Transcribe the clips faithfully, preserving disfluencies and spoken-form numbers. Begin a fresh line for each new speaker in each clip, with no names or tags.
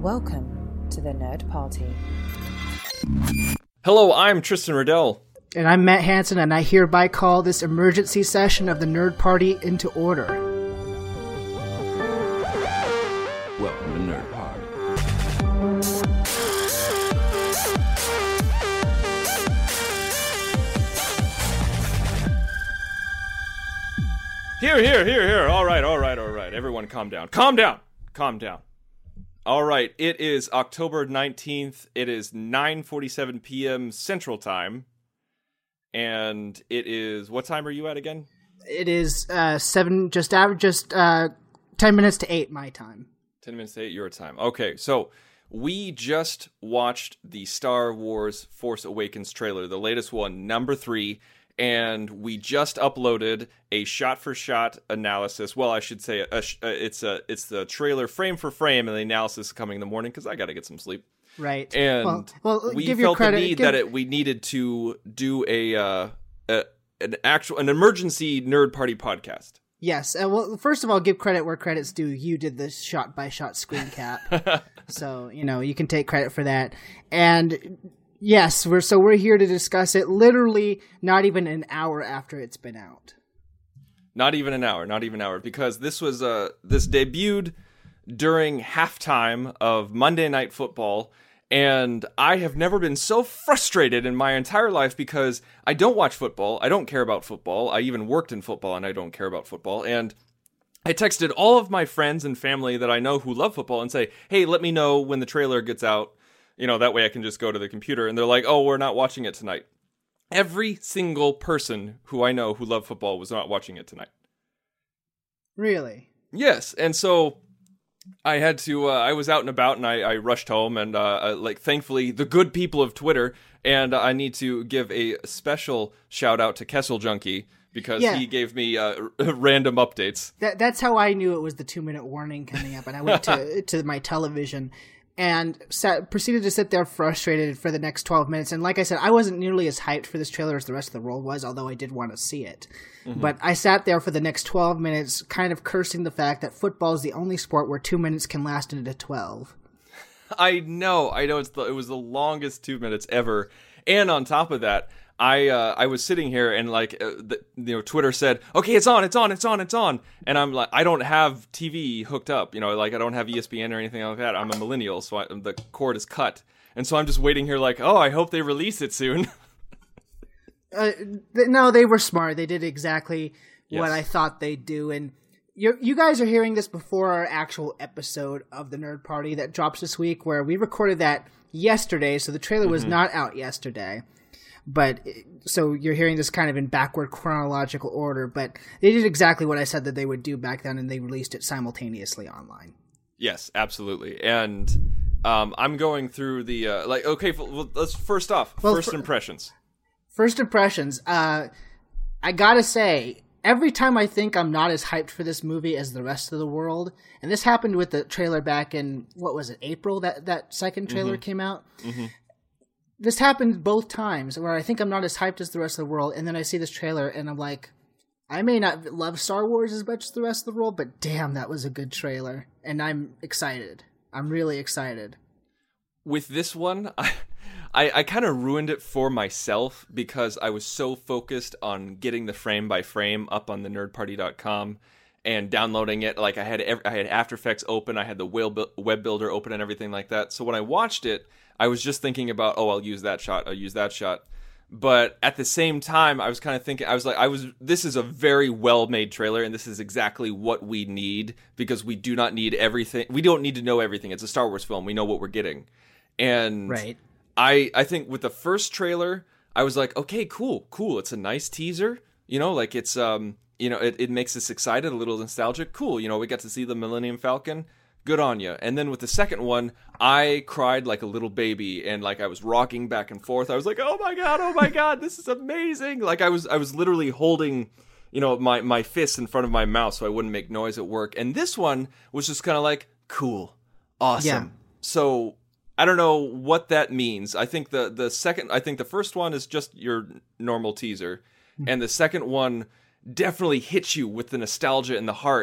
Welcome to the Nerd Party.
Hello, I'm Tristan Riddell.
And I'm Matt Hansen, and I hereby call this emergency session of the Nerd Party into order.
Welcome to Nerd Party.
Here, here, here, here. All right, all right, all right. Everyone calm down. Calm down. Calm down. All right, it is October nineteenth. It is nine forty-seven p.m. Central Time. And it is, what time are you at again?
It is uh, seven, just average, just uh, ten minutes to eight my time.
ten minutes to eight your time. Okay, so we just watched the Star Wars Force Awakens trailer, the latest one, number three. And we just uploaded a shot-for-shot analysis. Well, I should say a, a, it's a it's the trailer frame for frame, and the analysis is coming in the morning because I got to get some sleep.
Right.
And
well, well,
we
give
felt
your credit,
the need
give...
that it, we needed to do a, uh, a an actual an emergency Nerd Party podcast.
Yes. Uh, well, first of all, give credit where credit's due. You did the shot-by-shot screen cap, so you know you can take credit for that. And yes, we're so we're here to discuss it literally not even an hour after it's been out.
Not even an hour, not even an hour, because this was uh this debuted during halftime of Monday Night Football, and I have never been so frustrated in my entire life because I don't watch football, I don't care about football, I even worked in football and I don't care about football, and I texted all of my friends and family that I know who love football and say, hey, let me know when the trailer gets out. You know, that way I can just go to the computer. And they're like, oh, we're not watching it tonight. Every single person who I know who loved football was not watching it tonight.
Really?
Yes. And so I had to, uh, I was out and about and I, I rushed home. And, uh, uh, like, thankfully, the good people of Twitter. And I need to give a special shout out to Kessel Junkie because
yeah.
he gave me uh, random updates.
That, that's how I knew it was the two minute warning coming up. And I went to, to my television and sat, proceeded to sit there frustrated for the next twelve minutes. And like I said, I wasn't nearly as hyped for this trailer as the rest of the world was, although I did want to see it. Mm-hmm. But I sat there for the next twelve minutes kind of cursing the fact that football is the only sport where two minutes can last into twelve.
I know, I know it's the, it was the longest two minutes ever. And on top of that, I uh, I was sitting here and like uh, the, you know Twitter said, okay, it's on, it's on, it's on, it's on, and I'm like, I don't have T V hooked up, you know, like I don't have E S P N or anything like that. I'm a millennial, so I, the cord is cut, and so I'm just waiting here, like, oh, I hope they release it soon.
uh, th- no, they were smart. They did exactly
yes.
what I thought they'd do, and you you guys are hearing this before our actual episode of the Nerd Party that drops this week, where we recorded that yesterday, so the trailer was mm-hmm. not out yesterday. But, so you're hearing this kind of in backward chronological order, but they did exactly what I said that they would do back then, and they released it simultaneously online.
Yes, absolutely. And um, I'm going through the, uh, like, okay, well, let's first off, well, first for, impressions.
First impressions. Uh, I gotta say, every time I think I'm not as hyped for this movie as the rest of the world, and this happened with the trailer back in, what was it, April, that, that second trailer mm-hmm. came out? Mm-hmm. This happened both times where I think I'm not as hyped as the rest of the world, and then I see this trailer and I'm like, I may not love Star Wars as much as the rest of the world, but damn, that was a good trailer. And I'm excited. I'm really excited.
With this one, I I, I kind of ruined it for myself because I was so focused on getting the frame by frame up on the nerd party dot com and downloading it. Like I had I had After Effects open, I had the web builder open and everything like that. So when I watched it, I was just thinking about, oh, I'll use that shot, I'll use that shot. But at the same time, I was kind of thinking, I was like, I was, this is a very well-made trailer, and this is exactly what we need, because we do not need everything. We don't need to know everything. It's a Star Wars film. We know what we're getting. And
right.
I, I think with the first trailer, I was like, okay, cool, cool. It's a nice teaser. You know, like it's, um, you know, it, it makes us excited, a little nostalgic. Cool. You know, we got to see the Millennium Falcon. Good on you. And then with the second one, I cried like a little baby, and like I was rocking back and forth. I was like, "Oh my god, oh my god, this is amazing!" Like I was, I was literally holding, you know, my my fists in front of my mouth so I wouldn't make noise at work. And this one was just kind of like, cool, awesome. Yeah. So I don't know what that means. I think the the second, I think the first one is just your normal teaser, mm-hmm. and the second one definitely hits you with the nostalgia in the heart.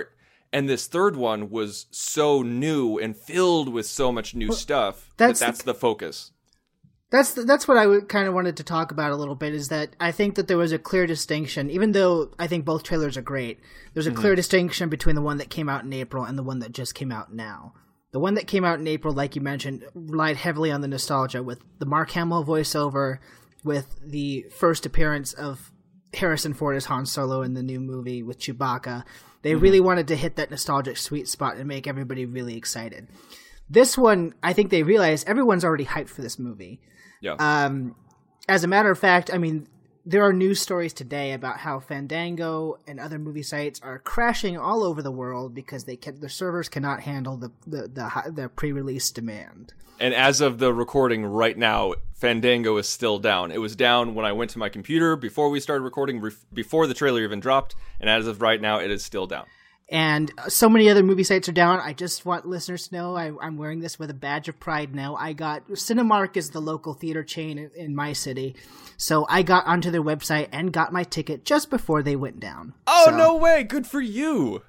And this third one was so new and filled with so much new well, stuff
that's
that that's the, the focus.
That's the, that's what I kind of wanted to talk about a little bit, is that I think that there was a clear distinction, even though I think both trailers are great, there's a mm-hmm. clear distinction between the one that came out in April and the one that just came out now. The one that came out in April, like you mentioned, relied heavily on the nostalgia with the Mark Hamill voiceover, with the first appearance of Harrison Ford as Han Solo in the new movie with Chewbacca. They mm-hmm. really wanted to hit that nostalgic sweet spot and make everybody really excited. This one, I think they realized everyone's already hyped for this movie.
Yeah.
Um, as a matter of fact, I mean, there are news stories today about how Fandango and other movie sites are crashing all over the world because they can, the servers cannot handle the the, the, the pre-release demand.
And as of the recording right now, Fandango is still down. It was down when I went to my computer before we started recording, re- before the trailer even dropped, and as of right now, it is still down.
And so many other movie sites are down. I just want listeners to know I, I'm wearing this with a badge of pride now. I got Cinemark is the local theater chain in, in my city, so I got onto their website and got my ticket just before they went down.
Oh,
so,
no way! Good for you.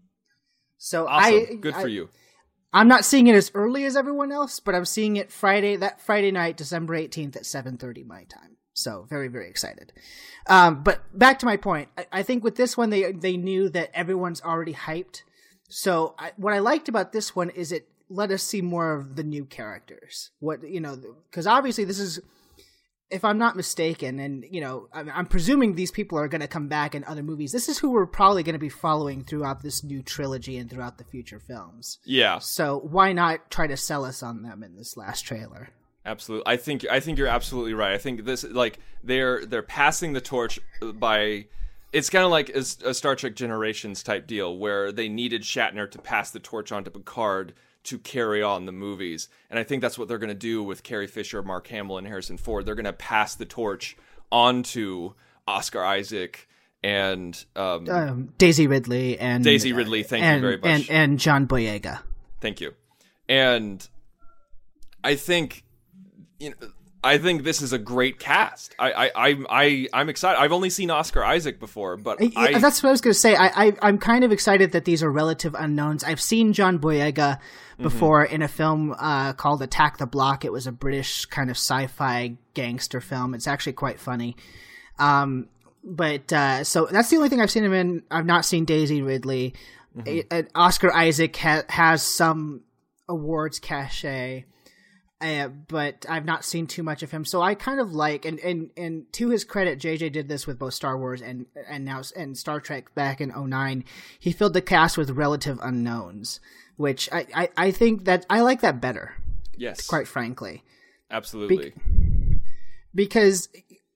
So
awesome.
I
good for
I,
you.
I'm not seeing it as early as everyone else, but I'm seeing it Friday, that Friday night, December eighteenth at seven thirty my time. So very, very excited. Um, but back to my point, I, I think with this one, they they knew that everyone's already hyped. So I, what I liked about this one is it let us see more of the new characters. What, you know, because obviously this is, if I'm not mistaken, and, you know, I'm, I'm presuming these people are going to come back in other movies. This is who we're probably going to be following throughout this new trilogy and throughout the future films.
Yeah.
So why not try to sell us on them in this last trailer?
Absolutely. I think I think you're absolutely right. I think this, like, they're they're passing the torch by, it's kind of like a, a Star Trek Generations type deal where they needed Shatner to pass the torch on to Picard to carry on the movies. And I think that's what they're going to do with Carrie Fisher, Mark Hamill, and Harrison Ford. They're going to pass the torch on to Oscar Isaac and um,
um, Daisy Ridley and
Daisy Ridley. Thank
and,
you very much.
And, and John Boyega.
Thank you. And I think, you know, I think this is a great cast. I, I, I, I I'm excited. I've only seen Oscar Isaac before, but
I,
I,
that's what I was going to say. I, I, I'm kind of excited that these are relative unknowns. I've seen John Boyega before mm-hmm. in a film uh, called Attack the Block. It was a British kind of sci-fi gangster film. It's actually quite funny. Um, but uh, so that's the only thing I've seen him in. I've not seen Daisy Ridley. Mm-hmm. Uh, Oscar Isaac ha- has some awards cachet. Uh, but I've not seen too much of him, so I kind of like, and, and, and to his credit, J J did this with both Star Wars and and now and Star Trek back in oh nine. He filled the cast with relative unknowns, which I, I, I think that I like that better.
Yes,
quite frankly,
absolutely.
Be- because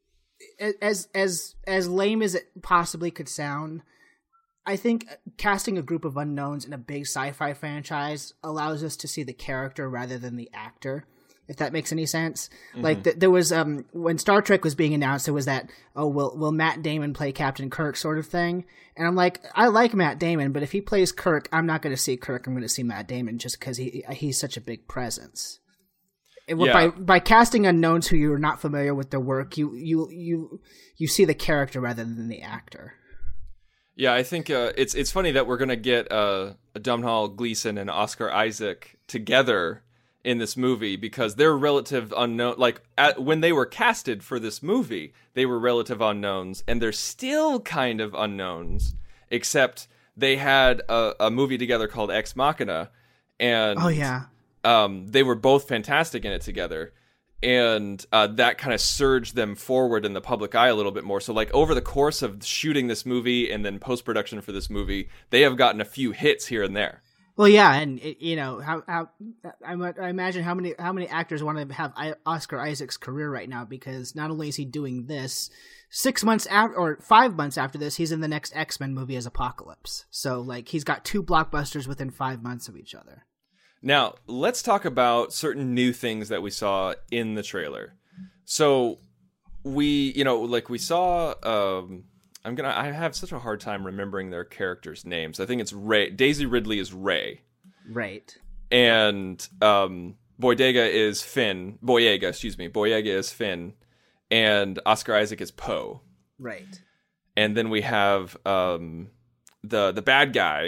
as as as lame as it possibly could sound, I think casting a group of unknowns in a big sci-fi franchise allows us to see the character rather than the actor, if that makes any sense. Mm-hmm. Like th- there was um when Star Trek was being announced, there was that, oh, will will Matt Damon play Captain Kirk sort of thing, and I'm like, I like Matt Damon, but if he plays Kirk, I'm not going to see Kirk. I'm going to see Matt Damon just because he he's such a big presence. Yeah. By by casting unknowns who you're not familiar with their work, you you you you see the character rather than the actor.
Yeah, I think uh, it's it's funny that we're gonna get uh, Domhnall Gleeson and Oscar Isaac together in this movie because they're relative unknown. Like at, when they were casted for this movie, they were relative unknowns, and they're still kind of unknowns. Except they had a, a movie together called Ex Machina, and
oh yeah,
um, they were both fantastic in it together. And uh, that kind of surged them forward in the public eye a little bit more. So, like, over the course of shooting this movie and then post-production for this movie, they have gotten a few hits here and there.
Well, yeah, and, you know, how, how I, I imagine how many how many actors want to have Oscar Isaac's career right now, because not only is he doing this, six months after, or five months after this, he's in the next X-Men movie as Apocalypse. So, like, he's got two blockbusters within five months of each other.
Now, let's talk about certain new things that we saw in the trailer. So, we, you know, like we saw, um, I'm gonna, I have such a hard time remembering their characters' names. I think it's Ray. Daisy Ridley is Ray.
Right.
And um, Boyega is Finn. Boyega, excuse me. Boyega is Finn. And Oscar Isaac is Poe.
Right.
And then we have um, the the bad guy,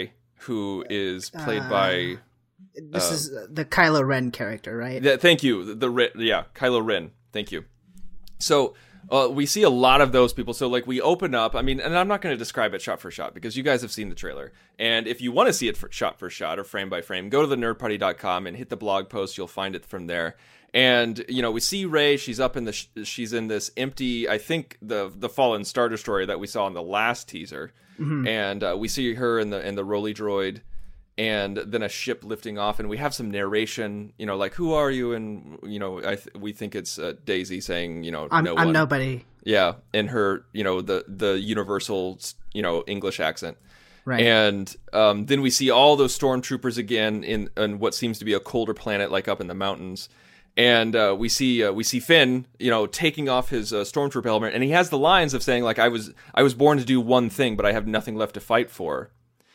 who is played uh, by.
This uh, is the Kylo Ren character, right?
The, thank you. The, the yeah, Kylo Ren. Thank you. So. Uh, we see a lot of those people. So, like, we open up. I mean, and I'm not going to describe it shot for shot because you guys have seen the trailer. And if you want to see it for shot for shot or frame by frame, go to the nerd party dot com and hit the blog post. You'll find it from there. And you know, we see Rey. She's up in the. Sh- she's in this empty. I think the the fallen Star Destroyer that we saw in the last teaser. Mm-hmm. And uh, we see her in the in the Rolly droid. And then a ship lifting off, and we have some narration, you know, like, who are you? And, you know, I th- we think it's uh, Daisy saying, you know,
I'm,
no
I'm
one.
nobody.
Yeah, and her, you know, the, the universal, you know, English accent.
Right.
And um, then we see all those stormtroopers again in, in what seems to be a colder planet, like up in the mountains. And uh, we see uh, we see Finn, you know, taking off his uh, stormtrooper helmet, and he has the lines of saying, like, I was I was born to do one thing, but I have nothing left to fight for.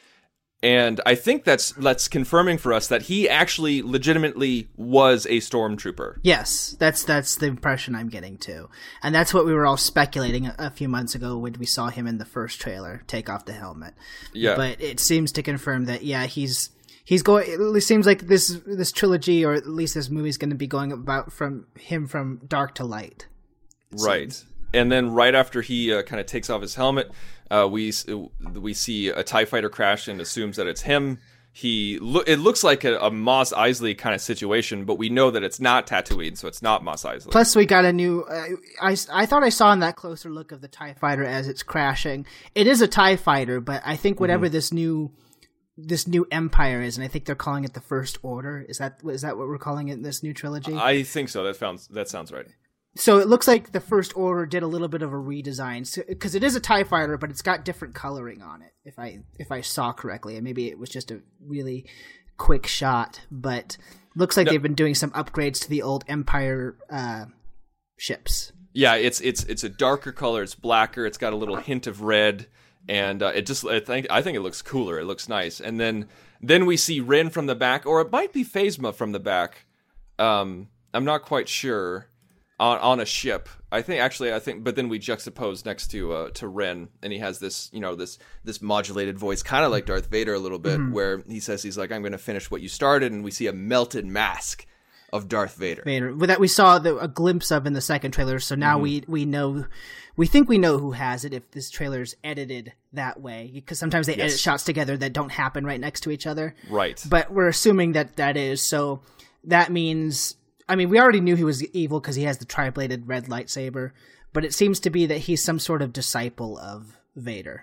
And I think that's that's confirming for us that he actually legitimately was a stormtrooper.
Yes, that's that's the impression I'm getting too. And that's what we were all speculating a, a few months ago when we saw him in the first trailer take off the helmet.
Yeah.
But it seems to confirm that, yeah, he's he's going. It seems like this this trilogy, or at least this movie, is going to be going about from him from dark to light.
Right. Seems. And then right after he uh, kind of takes off his helmet, uh, we we see a TIE fighter crash and assumes that it's him. He lo- It looks like a, a Mos Eisley kind of situation, but we know that it's not Tatooine, so it's not Mos Eisley.
Plus, we got a new... Uh, I, I thought I saw in that closer look of the TIE fighter as it's crashing. It is a TIE fighter, but I think whatever mm-hmm. this new... this new empire is, and I think they're calling it the First Order. Is that is that what we're calling it in this new trilogy?
I think so. That sounds that sounds right.
So it looks like the First Order did a little bit of a redesign, because so, it is a TIE fighter, but it's got different coloring on it. If I if I saw correctly, and maybe it was just a really quick shot, but looks like no. they've been doing some upgrades to the old Empire uh, ships.
Yeah, it's it's it's a darker color. It's blacker. It's got a little hint of red. And uh, it just, I think, I think it looks cooler. It looks nice. And then, then we see Ren from the back, or it might be Phasma from the back. Um, I'm not quite sure. On on a ship, I think. Actually, I think. But then we juxtapose next to uh, to Ren, and he has this, you know, this this modulated voice, kind of like Darth Vader a little bit, mm-hmm. where he says he's like, "I'm going to finish what you started," and we see a melted mask of Darth Vader.
Vader, that we saw the, a glimpse of in the second trailer. So now mm-hmm. we we know, we think we know who has it if this trailer's edited that way, because sometimes they yes. edit shots together that don't happen right next to each other.
Right.
But we're assuming that that is, so that means, I mean, we already knew he was evil because he has the tri-bladed red lightsaber, but it seems to be that he's some sort of disciple of Vader.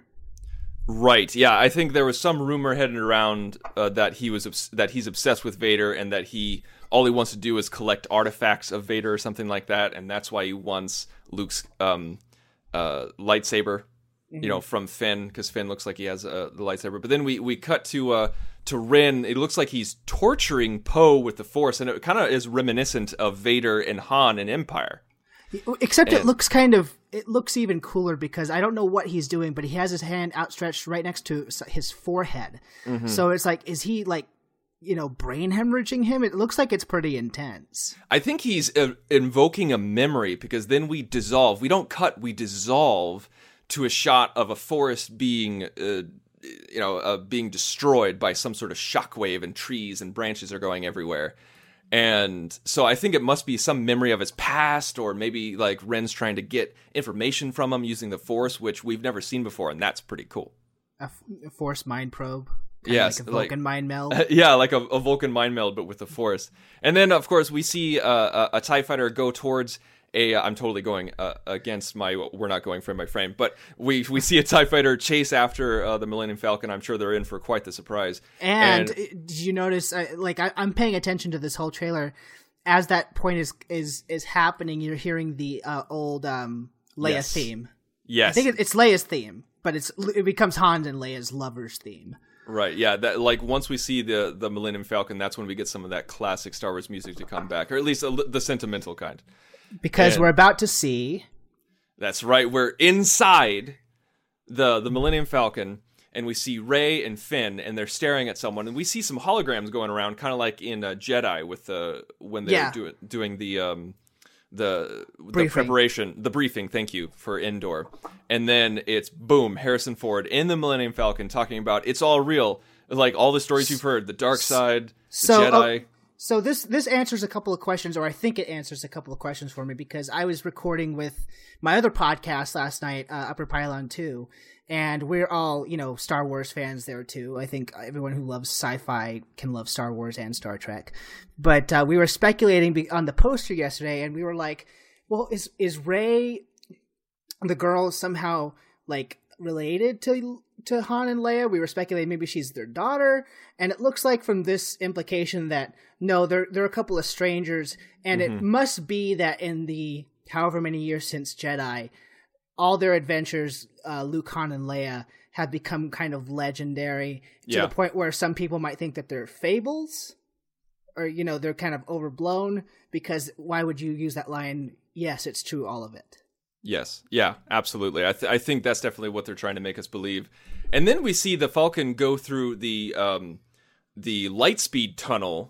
Right. Yeah, I think there was some rumor heading around uh, that he was obs- that he's obsessed with Vader, and that he all he wants to do is collect artifacts of Vader or something like that, and that's why he wants Luke's um, uh, lightsaber, mm-hmm. you know, from Finn, because Finn looks like he has uh, the lightsaber. But then we we cut to uh, to Ren. It looks like he's torturing Poe with the Force, and it kind of is reminiscent of Vader and Han in Empire.
Except
and,
it looks kind of, it looks even cooler, because I don't know what he's doing, but he has his hand outstretched right next to his forehead. Mm-hmm. So it's like, is he like, you know, brain hemorrhaging him? It looks like it's pretty intense.
I think he's uh, invoking a memory, because then we dissolve. We don't cut, we dissolve to a shot of a forest being, uh, you know, uh, being destroyed by some sort of shockwave, and trees and branches are going everywhere. And so I think it must be some memory of his past, or maybe like Ren's trying to get information from him using the Force, which we've never seen before, and that's pretty cool.
A, a Force mind probe?
Yes.
Like a Vulcan like, mind meld?
Uh, yeah, like a, a Vulcan mind meld, but with the Force. And then, of course, we see uh, a, a TIE fighter go towards a... I'm totally going uh, against my... We're not going frame by frame, but we we see a TIE fighter chase after uh, the Millennium Falcon. I'm sure they're in for quite the surprise.
And, and did you notice, uh, like, I, I'm paying attention to this whole trailer. As that point is is, is happening, you're hearing the uh, old um, Leia
yes.
theme.
Yes.
I think it, it's Leia's theme, but it's it becomes Han and Leia's lover's theme.
Right, yeah. That like once we see the, the Millennium Falcon, that's when we get some of that classic Star Wars music to come back, or at least a, the sentimental kind.
Because and we're about to see...
That's right, we're inside the the Millennium Falcon, and we see Rey and Finn, and they're staring at someone, and we see some holograms going around, kind of like in uh, Jedi with the when they're
yeah.
do, doing the um the briefing. the preparation, the briefing. Thank you for Endor, and then it's boom, Harrison Ford in the Millennium Falcon talking about it's all real. Like all the stories you've heard, the dark side, the
So,
Jedi.
oh, so this this answers a couple of questions, or I think it answers a couple of questions for me, because I was recording with my other podcast last night, uh, Upper Pylon two, and we're all, you know, Star Wars fans there too. I think everyone who loves sci-fi can love Star Wars and Star Trek. But uh, we were speculating be- on the poster yesterday, and we were like, well, is is Rey, the girl, somehow like related to to Han and Leia? We were speculating maybe she's their daughter, and it looks like from this implication that no, they're they're a couple of strangers, and mm-hmm. it must be that in the however many years since Jedi, all their adventures, uh, Luke, Han, and Leia, have become kind of legendary to
yeah.
the point where some people might think that they're fables, or you know, they're kind of overblown. Because why would you use that line? Yes, it's true, all of it.
Yes. Yeah, absolutely. I, th- I think that's definitely what they're trying to make us believe. And then we see the Falcon go through the um, the Lightspeed tunnel,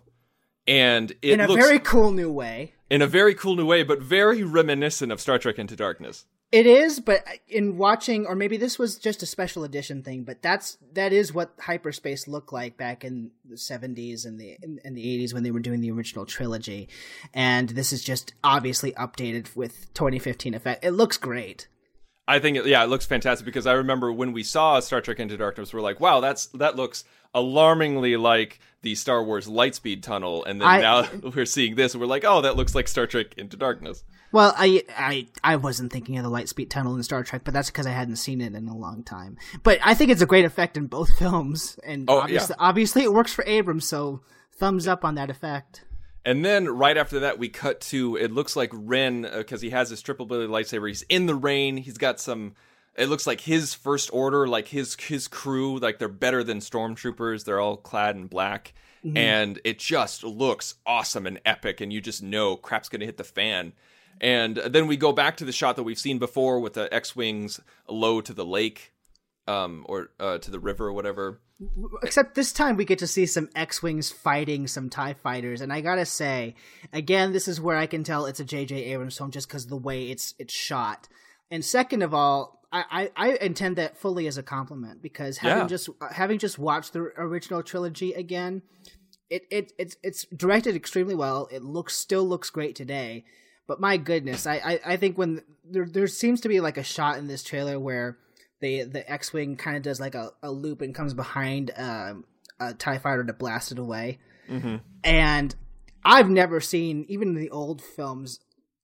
and it
in a
looks,
very cool new way.
In a very cool new way, but very reminiscent of Star Trek Into Darkness.
It is, but in watching, or maybe this was just a special edition thing, but that's that is what hyperspace looked like back in the seventies and the in, in the eighties when they were doing the original trilogy, and this is just obviously updated with twenty fifteen effect. It looks great.
I think, it, yeah, it looks fantastic, because I remember when we saw Star Trek Into Darkness, we're like, wow, that's that looks alarmingly like the Star Wars Lightspeed tunnel, and then I, now we're seeing this, and we're like, oh, that looks like Star Trek Into Darkness.
Well, I, I I wasn't thinking of the Lightspeed tunnel in Star Trek, but that's because I hadn't seen it in a long time. But I think it's a great effect in both films, and
oh,
obviously,
yeah.
obviously it works for Abrams, so thumbs up on that effect.
And then right after that, we cut to, it looks like Ren, because uh, he has his triple-bladed lightsaber, he's in the rain, he's got some, it looks like his First Order, like his his crew, like they're better than stormtroopers, they're all clad in black, mm-hmm. and it just looks awesome and epic, and you just know crap's gonna hit the fan. And then we go back to the shot that we've seen before with the X-Wings low to the lake, um, or uh, to the river or whatever.
Except this time we get to see some X-Wings fighting some TIE fighters, and I gotta say, again, this is where I can tell it's a J J Abrams film just because of the way it's it's shot. And second of all, I, I, I intend that fully as a compliment, because having
yeah.
just having just watched the original trilogy again, it, it it's it's directed extremely well. It looks still looks great today. But my goodness, I, I, I think when there there seems to be like a shot in this trailer where the the X-Wing kind of does like a, a loop and comes behind um, a TIE fighter to blast it away.
Mm-hmm.
And I've never seen, even in the old films,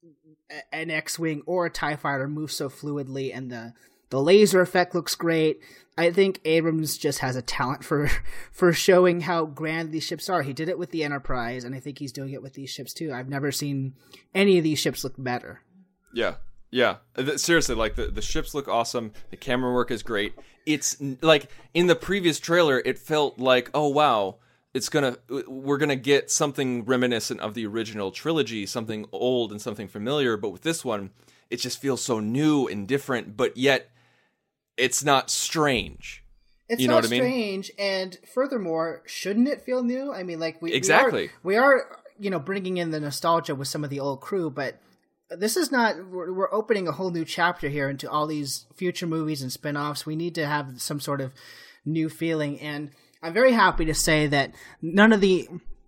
an X-Wing or a TIE fighter move so fluidly, and the, the laser effect looks great. I think Abrams just has a talent for for showing how grand these ships are. He did it with the Enterprise, and I think he's doing it with these ships too. I've never seen any of these ships look better.
Yeah, yeah. Seriously, like the, the ships look awesome. The camera work is great. It's like in the previous trailer, it felt like, oh wow, it's gonna we're gonna get something reminiscent of the original trilogy, something old and something familiar. But with this one, it just feels so new and different, but yet it's not strange.
It's
you know
not
what I mean?
strange, and furthermore, shouldn't it feel new? I mean, like we
exactly
we are, we are you know bringing in the nostalgia with some of the old crew, but this is not. We're, we're opening a whole new chapter here into all these future movies and spin-offs. We need to have some sort of new feeling, and I'm very happy to say that none of the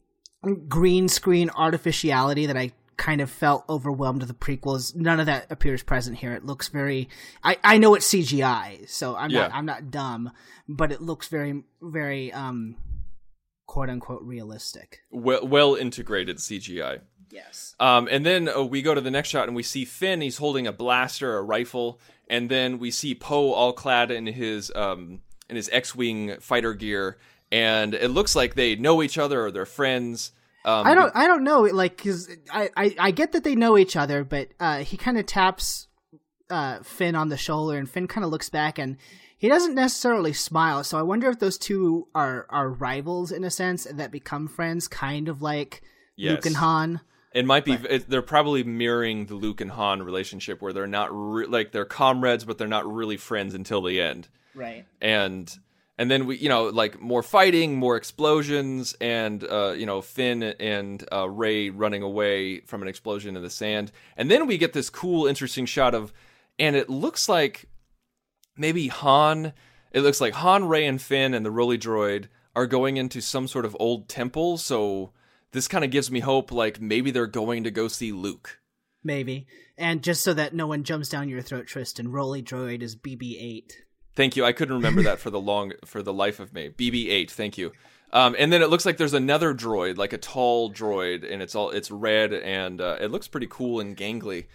green screen artificiality that I kind of felt overwhelmed with the prequels, none of that appears present here. It looks very, I, I know it's C G I, so I'm
yeah.
not, I'm not dumb, but it looks very, very, um, quote unquote realistic.
Well, well integrated C G I.
Yes.
Um, and then uh, we go to the next shot and we see Finn, he's holding a blaster, a rifle, and then we see Poe all clad in his, um, in his X-Wing fighter gear, and it looks like they know each other or they're friends. Um,
I don't. I don't know. Like, cause I, I, I get that they know each other, but uh, he kind of taps uh, Finn on the shoulder, and Finn kind of looks back, and he doesn't necessarily smile. So I wonder if those two are are rivals in a sense that become friends, kind of like
yes.
Luke and Han.
It might be.
But,
it, they're probably mirroring the Luke and Han relationship, where they're not re- like they're comrades, but they're not really friends until the end.
Right.
And. And then we, you know, like more fighting, more explosions, and uh, you know, Finn and uh, Rey running away from an explosion in the sand. And then we get this cool, interesting shot of, and it looks like maybe Han. It looks like Han, Rey, and Finn and the Rolly droid are going into some sort of old temple, so this kind of gives me hope, like maybe they're going to go see Luke.
Maybe. And just so that no one jumps down your throat, Tristan, Rolly Droid is B B eight.
Thank you. I couldn't remember that for the long for the life of me. B B eight, thank you. Um, and then it looks like there's another droid, like a tall droid, and it's all it's red, and uh, it looks pretty cool and gangly.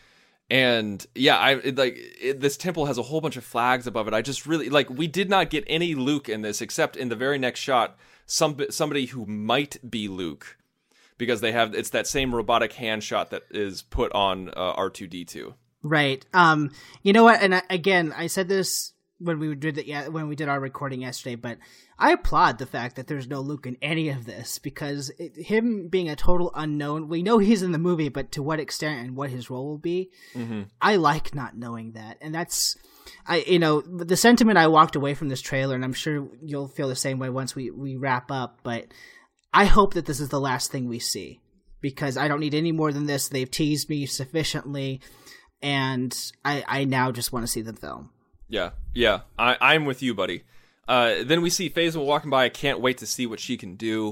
And yeah, I it, like it, this temple has a whole bunch of flags above it. I just really like. We did not get any Luke in this, except in the very next shot, some somebody who might be Luke, because they have it's that same robotic hand shot that is put on uh, R two D two.
Right. Um. You know what? And I, again, I said this when we did it, yeah, when we did our recording yesterday, but I applaud the fact that there's no Luke in any of this, because it, him being a total unknown, we know he's in the movie, but to what extent and what his role will be, mm-hmm. I like not knowing that. And that's, I you know, the sentiment I walked away from this trailer, and I'm sure you'll feel the same way once we, we wrap up, but I hope that this is the last thing we see, because I don't need any more than this. They've teased me sufficiently, and I, I now just want to see the film.
Yeah, yeah, I, I'm with you, buddy. Uh, then we see Phasma walking by. I can't wait to see what she can do.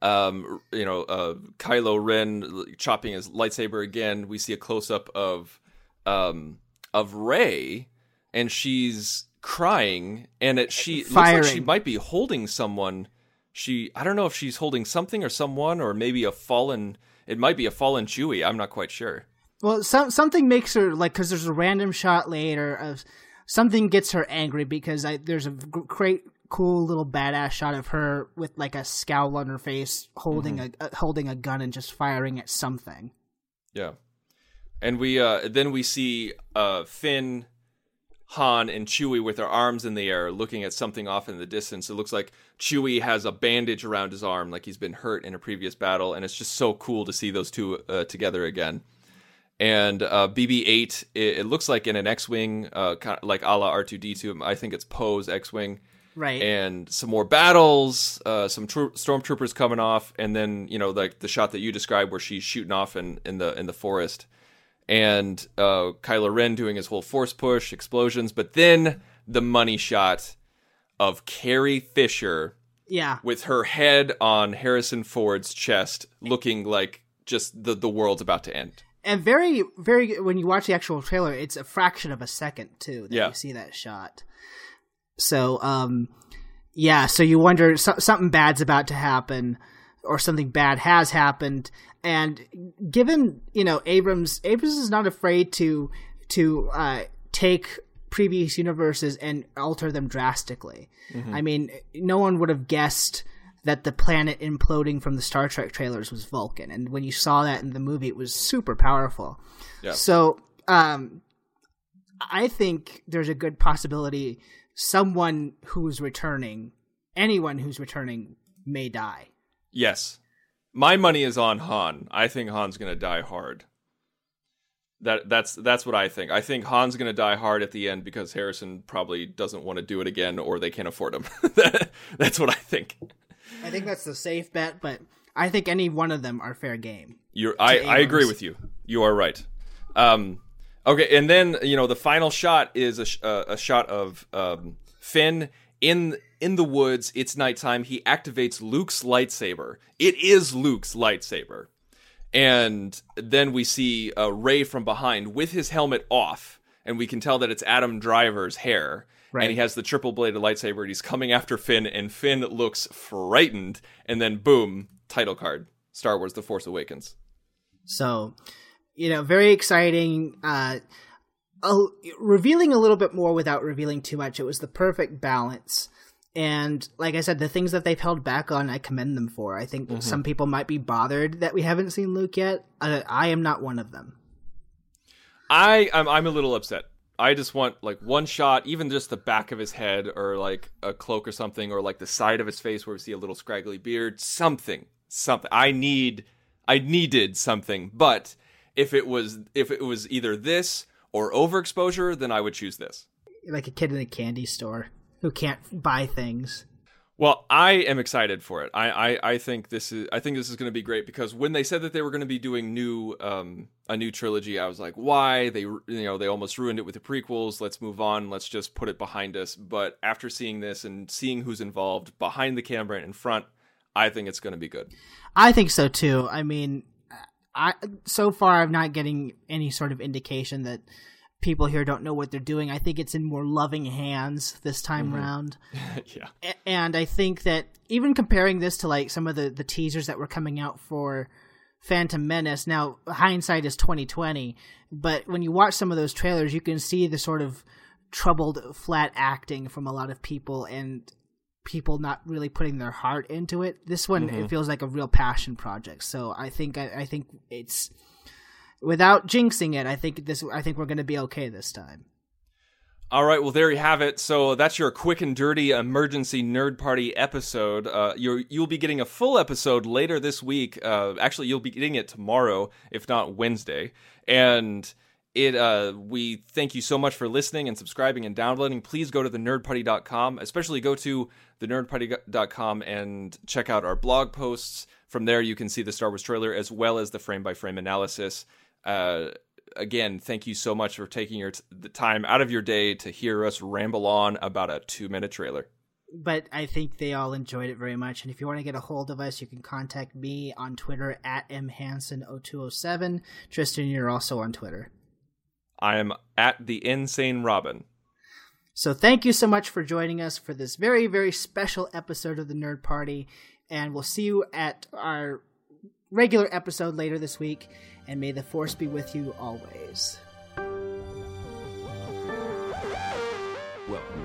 Um, you know, uh, Kylo Ren chopping his lightsaber again. We see a close up of um, of Rey, and she's crying, and it she it looks like she might be holding someone. She I don't know if she's holding something or someone, or maybe a fallen. It might be a fallen Chewie. I'm not quite sure.
Well, some something makes her like, because there's a random shot later of. Something gets her angry, because I, there's a great, cool little badass shot of her with like a scowl on her face, holding mm-hmm. a uh, holding a gun and just firing at something.
Yeah, and we uh, then we see uh, Finn, Han, and Chewie with their arms in the air, looking at something off in the distance. It looks like Chewie has a bandage around his arm, like he's been hurt in a previous battle, and it's just so cool to see those two uh, together again. And uh, B B eight, it, it looks like in an X-Wing, uh, kind of like a la R two D two. I think it's Poe's X-Wing.
Right.
And some more battles, uh, some tro- stormtroopers coming off, and then, you know, like the shot that you described where she's shooting off in, in the in the forest. And uh, Kylo Ren doing his whole force push, explosions. But then the money shot of Carrie Fisher
yeah.
with her head on Harrison Ford's chest, looking like just the, the world's about to end.
And very, very, when you watch the actual trailer, it's a fraction of a second, too, that
yeah.
you see that shot. So, um, yeah, so you wonder, so, something bad's about to happen, or something bad has happened. And given, you know, Abrams, Abrams is not afraid to, to, uh, take previous universes and alter them drastically. Mm-hmm. I mean, no one would have guessed that the planet imploding from the Star Trek trailers was Vulcan. And when you saw that in the movie, it was super powerful. Yeah. So um, I think there's a good possibility someone who's returning, anyone who's returning, may die.
Yes. My money is on Han. I think Han's going to die hard. That that's that's what I think. I think Han's going to die hard at the end because Harrison probably doesn't want to do it again, or they can't afford him. That's what I think.
I think that's the safe bet, but I think any one of them are fair game.
You're, I, I agree with you. You are right. Um, okay, and then, you know, the final shot is a, sh- uh, a shot of um, Finn in in the woods. It's nighttime. He activates Luke's lightsaber. It is Luke's lightsaber. And then we see uh, Rey from behind with his helmet off, and we can tell that it's Adam Driver's hair. Right. And he has the triple-bladed lightsaber, and he's coming after Finn, and Finn looks frightened, and then boom, title card, Star Wars The Force Awakens.
So, you know, very exciting, uh, uh, revealing a little bit more without revealing too much. It was the perfect balance. And like I said, the things that they've held back on, I commend them for. I think mm-hmm. some people might be bothered that we haven't seen Luke yet. Uh, I am not one of them.
I, I'm, I'm a little upset. I just want like one shot, even just the back of his head, or like a cloak or something, or like the side of his face where we see a little scraggly beard. Something, something. I need, I needed something. But if it was, if it was either this or overexposure, then I would choose this.
Like a kid in a candy store who can't buy things.
Well, I am excited for it. I, I, I think this is I think this is going to be great because when they said that they were going to be doing new um, a new trilogy, I was like, why? They you know they almost ruined it with the prequels. Let's move on. Let's just put it behind us. But after seeing this and seeing who's involved behind the camera and in front, I think it's going to be good.
I think so too. I mean, I so far I'm not getting any sort of indication that people here don't know what they're doing. I think it's in more loving hands this time mm-hmm. around.
yeah.
And I think that even comparing this to like some of the, the teasers that were coming out for Phantom Menace, now hindsight is twenty twenty, but when you watch some of those trailers, you can see the sort of troubled, flat acting from a lot of people and people not really putting their heart into it. This one, mm-hmm. it feels like a real passion project. So I think, I, I think it's, without jinxing it, I think this. I think we're going to be okay this time.
All right, well, there you have it. So that's your quick and dirty emergency nerd party episode. Uh, you're, you'll be getting a full episode later this week. Uh, actually, you'll be getting it tomorrow, if not Wednesday. And it. Uh, we thank you so much for listening and subscribing and downloading. Please go to the nerd party dot com. Especially go to the nerd party dot com and check out our blog posts. From there, you can see the Star Wars trailer as well as the frame-by-frame analysis. Uh, again, thank you so much for taking your t- the time out of your day to hear us ramble on about a two-minute trailer.
But I think they all enjoyed it very much. And if you want to get a hold of us, you can contact me on Twitter at m hansen oh two oh seven. Tristan, you're also on Twitter.
I am at the Insane Robin.
So thank you so much for joining us for this very, very special episode of the Nerd Party. And we'll see you at our regular episode later this week. And may the Force be with you always.
Welcome